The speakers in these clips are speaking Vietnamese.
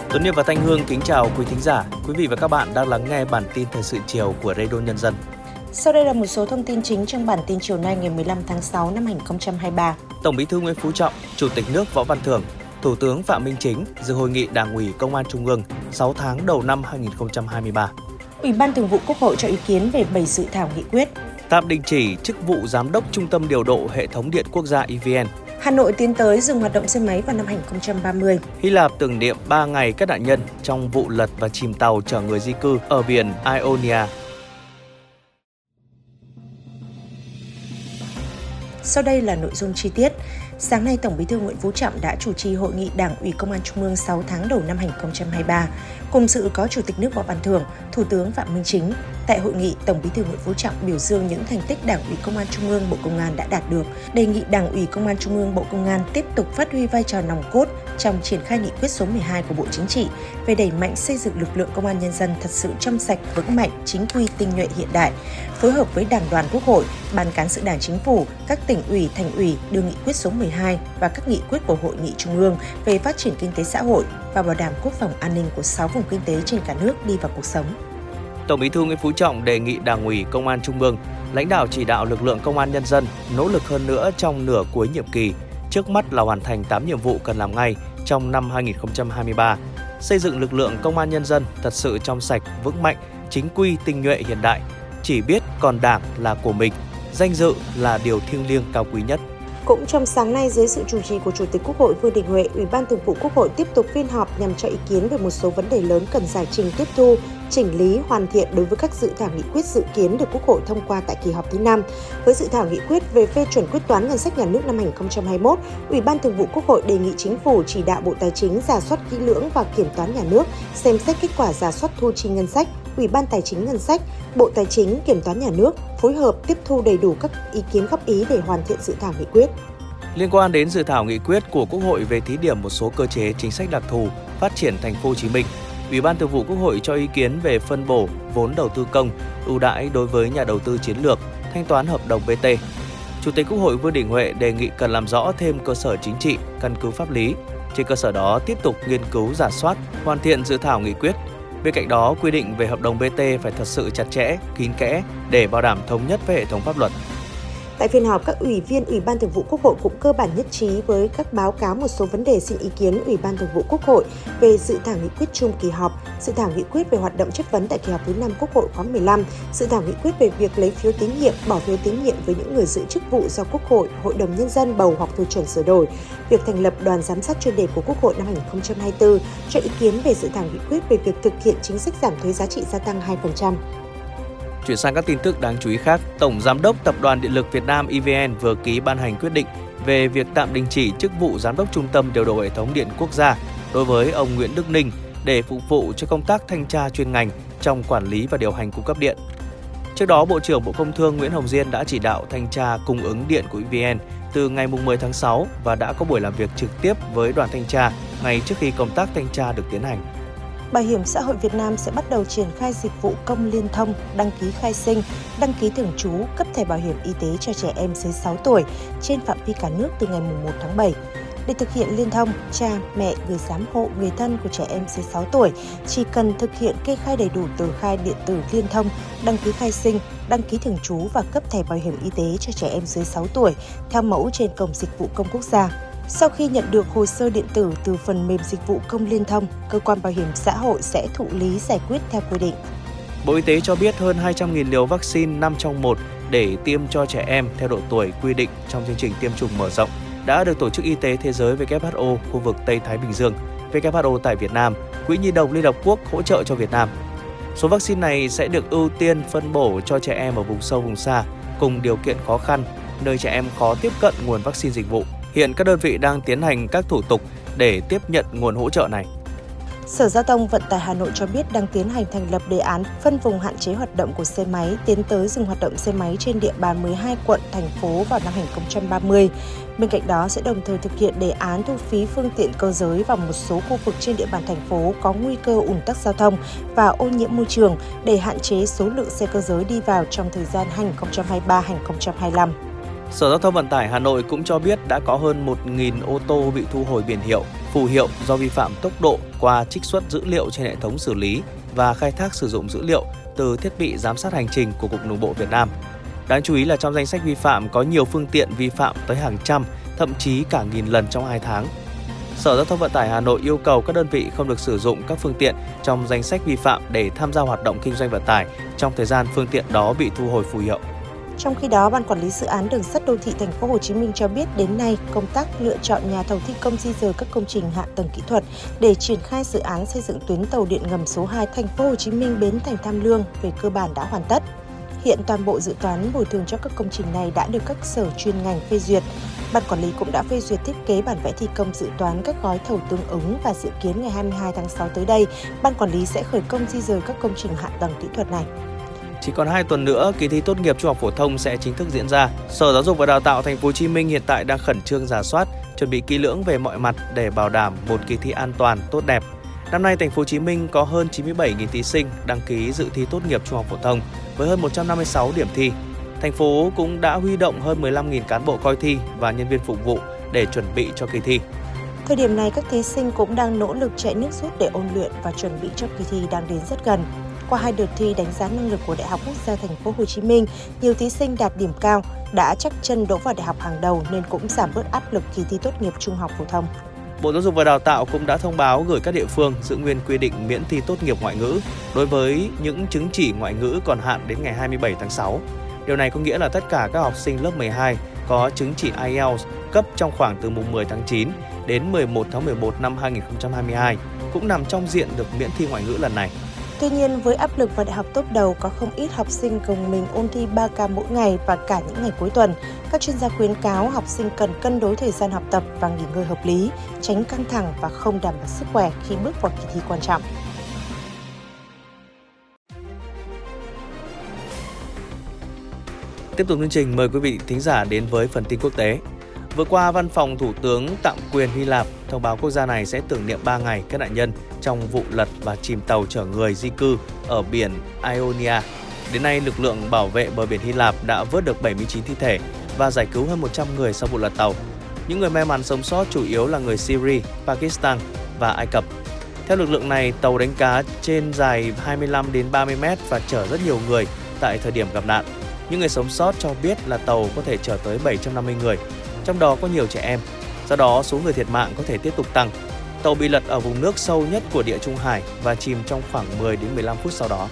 Tuấn Hiệp và Thanh Hương kính chào quý thính giả. Quý vị và các bạn đang lắng nghe bản tin thời sự chiều của Radio Nhân dân. Sau đây là một số thông tin chính trong bản tin chiều nay ngày 15 tháng 6 năm 2023. Tổng Bí thư Nguyễn Phú Trọng, Chủ tịch nước Võ Văn Thưởng, Thủ tướng Phạm Minh Chính dự hội nghị Đảng ủy Công an Trung ương 6 tháng đầu năm 2023. Ủy ban Thường vụ Quốc hội cho ý kiến về 7 dự thảo nghị quyết. Tạm đình chỉ chức vụ Giám đốc Trung tâm Điều độ Hệ thống Điện Quốc gia EVN. Hà Nội tiến tới dừng hoạt động xe máy vào năm 2030. Hy Lạp tưởng niệm 3 ngày các nạn nhân trong vụ lật và chìm tàu chở người di cư ở biển Ionia. Sau đây là nội dung chi tiết. Sáng nay, Tổng Bí thư Nguyễn Phú Trọng đã chủ trì hội nghị Đảng ủy Công an Trung ương 6 tháng đầu năm 2023. Cùng dự có Chủ tịch nước Võ Văn Thưởng, Thủ tướng Phạm Minh Chính. Tại hội nghị, Tổng Bí thư Nguyễn Phú Trọng biểu dương những thành tích Đảng ủy Công an Trung ương Bộ Công an đã đạt được, đề nghị Đảng ủy Công an Trung ương Bộ Công an tiếp tục phát huy vai trò nòng cốt trong triển khai nghị quyết số 12 của Bộ Chính trị về đẩy mạnh xây dựng lực lượng công an nhân dân thật sự trong sạch, vững mạnh, chính quy, tinh nhuệ, hiện đại. Phối hợp với Đảng đoàn Quốc hội, Ban Cán sự Đảng Chính phủ, các tỉnh ủy, thành ủy đưa nghị quyết số 12 và các nghị quyết của Hội nghị Trung ương về phát triển kinh tế xã hội và bảo đảm quốc phòng an ninh của 6 vùng kinh tế trên cả nước đi vào cuộc sống. Tổng Bí thư Nguyễn Phú Trọng đề nghị Đảng ủy Công an Trung ương, lãnh đạo chỉ đạo lực lượng công an nhân dân nỗ lực hơn nữa trong nửa cuối nhiệm kỳ. Trước mắt là hoàn thành 8 nhiệm vụ cần làm ngay trong năm 2023, xây dựng lực lượng công an nhân dân thật sự trong sạch, vững mạnh, chính quy, tinh nhuệ, hiện đại. Chỉ biết còn Đảng là của mình, danh dự là điều thiêng liêng cao quý nhất. Cũng trong sáng nay, dưới sự chủ trì của Chủ tịch Quốc hội Vương Đình Huệ, Ủy ban Thường vụ Quốc hội tiếp tục phiên họp nhằm cho ý kiến về một số vấn đề lớn cần giải trình tiếp thu, chỉnh lý, hoàn thiện đối với các dự thảo nghị quyết dự kiến được Quốc hội thông qua tại kỳ họp thứ 5. Với dự thảo nghị quyết về phê chuẩn quyết toán ngân sách nhà nước năm 2021, Ủy ban Thường vụ Quốc hội đề nghị Chính phủ chỉ đạo Bộ Tài chính rà soát kỹ lưỡng và Kiểm toán nhà nước, xem xét kết quả rà soát thu chi ngân sách, Ủy ban Tài chính Ngân sách, Bộ Tài chính, Kiểm toán nhà nước phối hợp tiếp thu đầy đủ các ý kiến góp ý để hoàn thiện dự thảo nghị quyết. Liên quan đến dự thảo nghị quyết của Quốc hội về thí điểm một số cơ chế chính sách đặc thù phát triển thành phố Hồ Chí Minh, Ủy ban Thường vụ Quốc hội cho ý kiến về phân bổ vốn đầu tư công, ưu đãi đối với nhà đầu tư chiến lược, thanh toán hợp đồng BT. Chủ tịch Quốc hội Vương Đình Huệ đề nghị cần làm rõ thêm cơ sở chính trị, căn cứ pháp lý. Trên cơ sở đó tiếp tục nghiên cứu rà soát, hoàn thiện dự thảo nghị quyết. Bên cạnh đó, quy định về hợp đồng BT phải thật sự chặt chẽ, kín kẽ để bảo đảm thống nhất với hệ thống pháp luật. Tại phiên họp, các ủy viên Ủy ban Thường vụ Quốc hội cũng cơ bản nhất trí với các báo cáo một số vấn đề xin ý kiến Ủy ban Thường vụ Quốc hội về dự thảo nghị quyết chung kỳ họp, dự thảo nghị quyết về hoạt động chất vấn tại kỳ họp thứ 5 Quốc hội khóa 15, dự thảo nghị quyết về việc lấy phiếu tín nhiệm, bỏ phiếu tín nhiệm với những người giữ chức vụ do Quốc hội, Hội đồng Nhân dân bầu hoặc phê chuẩn sửa đổi, việc thành lập đoàn giám sát chuyên đề của Quốc hội năm 2024, cho ý kiến về dự thảo nghị quyết về việc thực hiện chính sách giảm thuế giá trị gia tăng 2%. Chuyển sang các tin tức đáng chú ý khác, Tổng Giám đốc Tập đoàn Điện lực Việt Nam EVN vừa ký ban hành quyết định về việc tạm đình chỉ chức vụ Giám đốc Trung tâm Điều độ Hệ thống Điện Quốc gia đối với ông Nguyễn Đức Ninh để phục vụ cho công tác thanh tra chuyên ngành trong quản lý và điều hành cung cấp điện. Trước đó, Bộ trưởng Bộ Công Thương Nguyễn Hồng Diên đã chỉ đạo thanh tra cung ứng điện của EVN từ ngày 10 tháng 6 và đã có buổi làm việc trực tiếp với đoàn thanh tra ngay trước khi công tác thanh tra được tiến hành. Bảo hiểm xã hội Việt Nam sẽ bắt đầu triển khai dịch vụ công liên thông, đăng ký khai sinh, đăng ký thường trú, cấp thẻ bảo hiểm y tế cho trẻ em dưới 6 tuổi trên phạm vi cả nước từ ngày 1 tháng 7. Để thực hiện liên thông, cha, mẹ, người giám hộ, người thân của trẻ em dưới 6 tuổi chỉ cần thực hiện kê khai đầy đủ tờ khai điện tử liên thông, đăng ký khai sinh, đăng ký thường trú và cấp thẻ bảo hiểm y tế cho trẻ em dưới 6 tuổi theo mẫu trên Cổng Dịch vụ Công Quốc gia. Sau khi nhận được hồ sơ điện tử từ phần mềm dịch vụ công liên thông, cơ quan bảo hiểm xã hội sẽ thụ lý giải quyết theo quy định. Bộ Y tế cho biết hơn 200.000 liều vaccine 5 trong 1 để tiêm cho trẻ em theo độ tuổi quy định trong chương trình tiêm chủng mở rộng đã được Tổ chức Y tế Thế giới WHO khu vực Tây Thái Bình Dương, WHO tại Việt Nam, Quỹ Nhi đồng Liên Hợp Quốc hỗ trợ cho Việt Nam. Số vaccine này sẽ được ưu tiên phân bổ cho trẻ em ở vùng sâu vùng xa cùng điều kiện khó khăn, nơi trẻ em khó tiếp cận nguồn vaccine dịch vụ. Hiện các đơn vị đang tiến hành các thủ tục để tiếp nhận nguồn hỗ trợ này. Sở Giao thông Vận tải Hà Nội cho biết đang tiến hành thành lập đề án phân vùng hạn chế hoạt động của xe máy, tiến tới dừng hoạt động xe máy trên địa bàn 12 quận, thành phố vào năm 2030. Bên cạnh đó sẽ đồng thời thực hiện đề án thu phí phương tiện cơ giới vào một số khu vực trên địa bàn thành phố có nguy cơ ùn tắc giao thông và ô nhiễm môi trường để hạn chế số lượng xe cơ giới đi vào trong thời gian 2023-2025. Sở Giao thông Vận tải Hà Nội cũng cho biết đã có hơn 1.000 ô tô bị thu hồi biển hiệu, phù hiệu do vi phạm tốc độ qua trích xuất dữ liệu trên hệ thống xử lý và khai thác sử dụng dữ liệu từ thiết bị giám sát hành trình của Cục Đường bộ Việt Nam. Đáng chú ý là trong danh sách vi phạm có nhiều phương tiện vi phạm tới hàng trăm, thậm chí cả nghìn lần trong 2 tháng. Sở Giao thông Vận tải Hà Nội yêu cầu các đơn vị không được sử dụng các phương tiện trong danh sách vi phạm để tham gia hoạt động kinh doanh vận tải trong thời gian phương tiện đó bị thu hồi phù hiệu. Trong khi đó, Ban Quản lý Dự án Đường sắt Đô thị Thành phố Hồ Chí Minh cho biết đến nay, công tác lựa chọn nhà thầu thi công di dời các công trình hạ tầng kỹ thuật để triển khai dự án xây dựng tuyến tàu điện ngầm số 2 Thành phố Hồ Chí Minh Bến Thành Tham Lương về cơ bản đã hoàn tất. Hiện toàn bộ dự toán bồi thường cho các công trình này đã được các sở chuyên ngành phê duyệt. Ban quản lý cũng đã phê duyệt thiết kế bản vẽ thi công dự toán các gói thầu tương ứng và dự kiến ngày 22 tháng 6 tới đây, Ban quản lý sẽ khởi công di dời các công trình hạ tầng kỹ thuật này. Chỉ còn 2 tuần nữa, kỳ thi tốt nghiệp trung học phổ thông sẽ chính thức diễn ra. Sở Giáo dục và Đào tạo Thành phố Hồ Chí Minh hiện tại đang khẩn trương rà soát, chuẩn bị kỹ lưỡng về mọi mặt để bảo đảm một kỳ thi an toàn, tốt đẹp. Năm nay, Thành phố Hồ Chí Minh có hơn 97.000 thí sinh đăng ký dự thi tốt nghiệp trung học phổ thông với hơn 156 điểm thi. Thành phố cũng đã huy động hơn 15.000 cán bộ coi thi và nhân viên phục vụ để chuẩn bị cho kỳ thi. Thời điểm này, các thí sinh cũng đang nỗ lực chạy nước rút để ôn luyện và chuẩn bị cho kỳ thi đang đến rất gần. Qua 2 đợt thi đánh giá năng lực của Đại học Quốc gia Thành phố Hồ Chí Minh, nhiều thí sinh đạt điểm cao, đã chắc chân đỗ vào đại học hàng đầu nên cũng giảm bớt áp lực kỳ thi tốt nghiệp trung học phổ thông. Bộ Giáo dục và Đào tạo cũng đã thông báo gửi các địa phương giữ nguyên quy định miễn thi tốt nghiệp ngoại ngữ đối với những chứng chỉ ngoại ngữ còn hạn đến ngày 27 tháng 6. Điều này có nghĩa là tất cả các học sinh lớp 12 có chứng chỉ IELTS cấp trong khoảng từ mùng 10 tháng 9 đến 11 tháng 11 năm 2022 cũng nằm trong diện được miễn thi ngoại ngữ lần này. Tuy nhiên, với áp lực vào đại học top đầu, có không ít học sinh gồng mình ôn thi 3K mỗi ngày và cả những ngày cuối tuần. Các chuyên gia khuyến cáo học sinh cần cân đối thời gian học tập và nghỉ ngơi hợp lý, tránh căng thẳng và không đảm bảo sức khỏe khi bước vào kỳ thi quan trọng. Tiếp tục chương trình, mời quý vị thính giả đến với phần tin quốc tế. Vừa qua, Văn phòng Thủ tướng tạm quyền Hy Lạp thông báo quốc gia này sẽ tưởng niệm 3 ngày các nạn nhân trong vụ lật và chìm tàu chở người di cư ở biển Ionia. Đến nay, lực lượng bảo vệ bờ biển Hy Lạp đã vớt được 79 thi thể và giải cứu hơn 100 người sau vụ lật tàu. Những người may mắn sống sót chủ yếu là người Syria, Pakistan và Ai Cập. Theo lực lượng này, tàu đánh cá trên dài 25 đến 30 mét và chở rất nhiều người tại thời điểm gặp nạn. Những người sống sót cho biết là tàu có thể chở tới 750 người, trong đó có nhiều trẻ em. Do đó, số người thiệt mạng có thể tiếp tục tăng. Tàu bị lật ở vùng nước sâu nhất của Địa Trung Hải và chìm trong khoảng 10 đến 15 phút sau đó.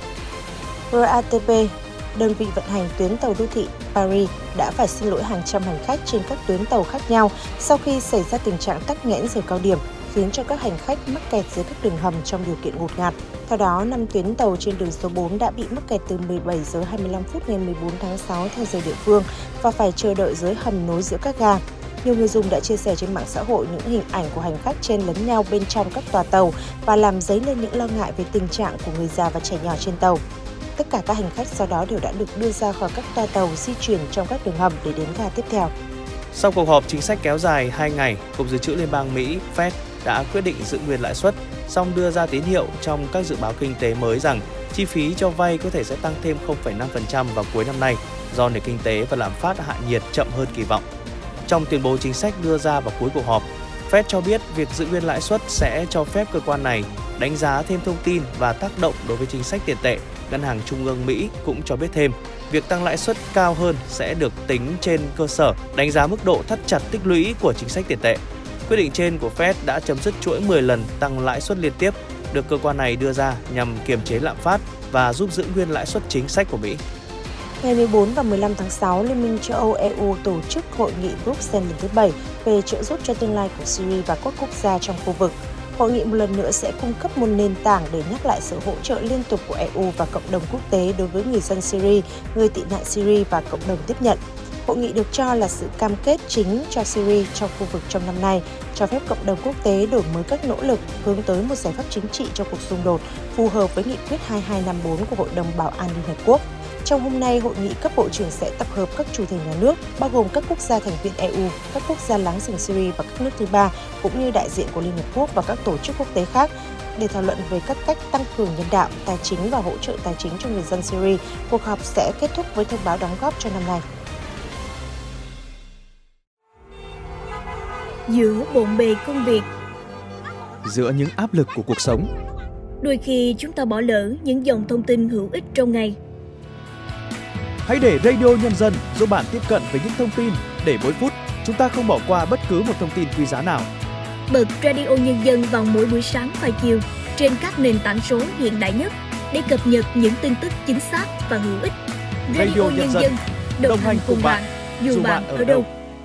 RATP, đơn vị vận hành tuyến tàu đô thị Paris, đã phải xin lỗi hàng trăm hành khách trên các tuyến tàu khác nhau sau khi xảy ra tình trạng tắc nghẽn giờ cao điểm, khiến cho các hành khách mắc kẹt dưới các đường hầm trong điều kiện ngột ngạt. Theo đó, 5 tuyến tàu trên đường số 4 đã bị mắc kẹt từ 17 giờ 25 phút ngày 14 tháng 6 theo giờ địa phương và phải chờ đợi dưới hầm nối giữa các ga. Nhiều người dùng đã chia sẻ trên mạng xã hội những hình ảnh của hành khách chen lấn nhau bên trong các tòa tàu và làm dấy lên những lo ngại về tình trạng của người già và trẻ nhỏ trên tàu. Tất cả các hành khách sau đó đều đã được đưa ra khỏi các toa tàu di chuyển trong các đường hầm để đến ga tiếp theo. Sau cuộc họp chính sách kéo dài 2 ngày, Cục Dự trữ Liên bang Mỹ Fed đã quyết định giữ nguyên lãi suất, song đưa ra tín hiệu trong các dự báo kinh tế mới rằng chi phí cho vay có thể sẽ tăng thêm 0,5% vào cuối năm nay do nền kinh tế và lạm phát hạ nhiệt chậm hơn kỳ vọng. Trong tuyên bố chính sách đưa ra vào cuối cuộc họp, Fed cho biết việc giữ nguyên lãi suất sẽ cho phép cơ quan này đánh giá thêm thông tin và tác động đối với chính sách tiền tệ. Ngân hàng Trung ương Mỹ cũng cho biết thêm, việc tăng lãi suất cao hơn sẽ được tính trên cơ sở đánh giá mức độ thắt chặt tích lũy của chính sách tiền tệ. Quyết định trên của Fed đã chấm dứt chuỗi 10 lần tăng lãi suất liên tiếp được cơ quan này đưa ra nhằm kiềm chế lạm phát và giúp giữ nguyên lãi suất chính sách của Mỹ. Ngày 14 và 15 tháng 6, Liên minh châu Âu EU tổ chức hội nghị Bruxelles lần thứ 7 về trợ giúp cho tương lai của Syria và các quốc gia trong khu vực. Hội nghị một lần nữa sẽ cung cấp một nền tảng để nhắc lại sự hỗ trợ liên tục của EU và cộng đồng quốc tế đối với người dân Syria, người tị nạn Syria và cộng đồng tiếp nhận. Hội nghị được cho là sự cam kết chính cho Syria trong khu vực trong năm nay, cho phép cộng đồng quốc tế đổi mới các nỗ lực hướng tới một giải pháp chính trị cho cuộc xung đột phù hợp với nghị quyết 2254 của Hội đồng Bảo an Liên Hợp Quốc. Trong hôm nay, hội nghị cấp bộ trưởng sẽ tập hợp các chủ thể nhà nước, bao gồm các quốc gia thành viên EU, các quốc gia láng giềng Syria và các nước thứ ba, cũng như đại diện của Liên Hợp Quốc và các tổ chức quốc tế khác, để thảo luận về các cách tăng cường nhân đạo, tài chính và hỗ trợ tài chính cho người dân Syria. Cuộc họp sẽ kết thúc với thông báo đóng góp cho năm nay. Giữa bộn bề công việc, giữa những áp lực của cuộc sống, đôi khi chúng ta bỏ lỡ những dòng thông tin hữu ích trong ngày. Hãy để Radio Nhân dân giúp bạn tiếp cận với những thông tin để mỗi phút chúng ta không bỏ qua bất cứ một thông tin quý giá nào. Bật Radio Nhân dân vào mỗi buổi sáng và chiều trên các nền tảng số hiện đại nhất để cập nhật những tin tức chính xác và hữu ích. Radio Nhân dân đồng hành cùng bạn dù bạn ở đâu.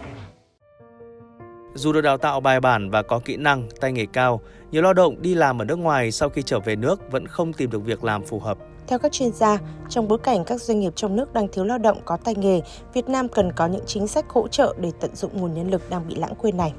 Dù được đào tạo bài bản và có kỹ năng, tay nghề cao, nhiều lao động đi làm ở nước ngoài sau khi trở về nước vẫn không tìm được việc làm phù hợp. Theo các chuyên gia, trong bối cảnh các doanh nghiệp trong nước đang thiếu lao động có tay nghề, Việt Nam cần có những chính sách hỗ trợ để tận dụng nguồn nhân lực đang bị lãng quên này.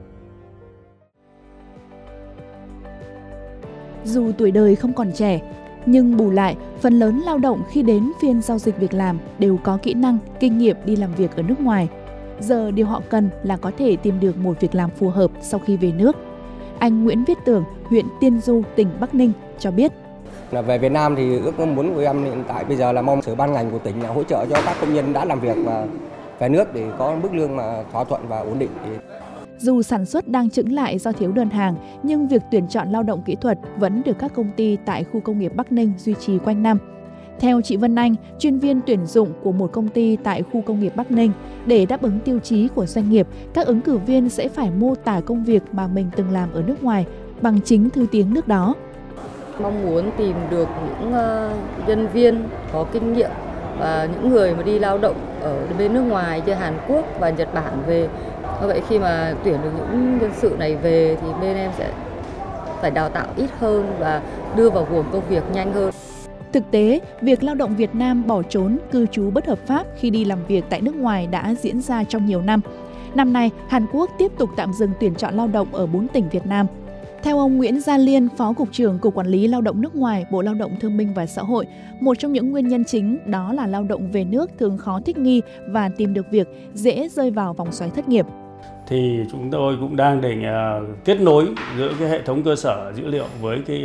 Dù tuổi đời không còn trẻ, nhưng bù lại, phần lớn lao động khi đến phiên giao dịch việc làm đều có kỹ năng, kinh nghiệm đi làm việc ở nước ngoài. Giờ điều họ cần là có thể tìm được một việc làm phù hợp sau khi về nước. Anh Nguyễn Viết Tường, huyện Tiên Du, tỉnh Bắc Ninh cho biết. Về Việt Nam thì ước muốn của em hiện tại bây giờ là mong sở ban ngành của tỉnh là hỗ trợ cho các công nhân đã làm việc và về nước để có mức lương mà thỏa thuận và ổn định. Dù sản xuất đang chững lại do thiếu đơn hàng, nhưng việc tuyển chọn lao động kỹ thuật vẫn được các công ty tại khu công nghiệp Bắc Ninh duy trì quanh năm. Theo chị Vân Anh, chuyên viên tuyển dụng của một công ty tại khu công nghiệp Bắc Ninh, để đáp ứng tiêu chí của doanh nghiệp, các ứng cử viên sẽ phải mô tả công việc mà mình từng làm ở nước ngoài bằng chính thứ tiếng nước đó. Mong muốn tìm được những nhân viên có kinh nghiệm và những người mà đi lao động ở bên nước ngoài như Hàn Quốc và Nhật Bản về. Như vậy khi mà tuyển được những nhân sự này về thì bên em sẽ phải đào tạo ít hơn và đưa vào guồng công việc nhanh hơn. Thực tế, việc lao động Việt Nam bỏ trốn, cư trú bất hợp pháp khi đi làm việc tại nước ngoài đã diễn ra trong nhiều năm. Năm nay, Hàn Quốc tiếp tục tạm dừng tuyển chọn lao động ở 4 tỉnh Việt Nam. Theo ông Nguyễn Gia Liên, Phó Cục trưởng Cục Quản lý Lao động nước ngoài, Bộ Lao động Thương binh và Xã hội, một trong những nguyên nhân chính đó là lao động về nước thường khó thích nghi và tìm được việc, dễ rơi vào vòng xoáy thất nghiệp. Thì chúng tôi cũng đang định kết nối giữa cái hệ thống cơ sở dữ liệu với cái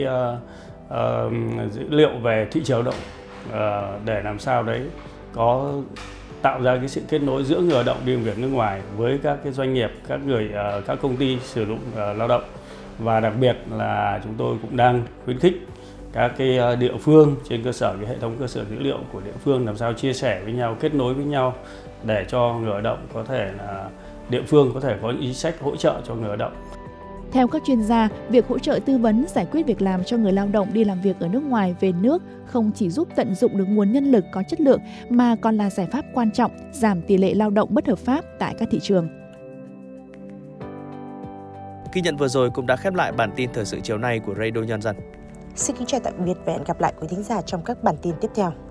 dữ liệu về thị trường lao động để làm sao đấy có tạo ra cái sự kết nối giữa người lao động đi làm việc nước ngoài với các cái doanh nghiệp, các công ty sử dụng lao động. Và đặc biệt là chúng tôi cũng đang khuyến khích các cái địa phương trên cơ sở cái hệ thống cơ sở dữ liệu của địa phương làm sao chia sẻ với nhau, kết nối với nhau để cho người lao động có thể là địa phương có thể có những chính sách hỗ trợ cho người lao động. Theo các chuyên gia, việc hỗ trợ tư vấn giải quyết việc làm cho người lao động đi làm việc ở nước ngoài về nước không chỉ giúp tận dụng được nguồn nhân lực có chất lượng mà còn là giải pháp quan trọng giảm tỷ lệ lao động bất hợp pháp tại các thị trường. Ghi nhận vừa rồi cũng đã khép lại bản tin thời sự chiều nay của Radio Nhân dân. Xin kính chào tạm biệt và hẹn gặp lại quý thính giả trong các bản tin tiếp theo.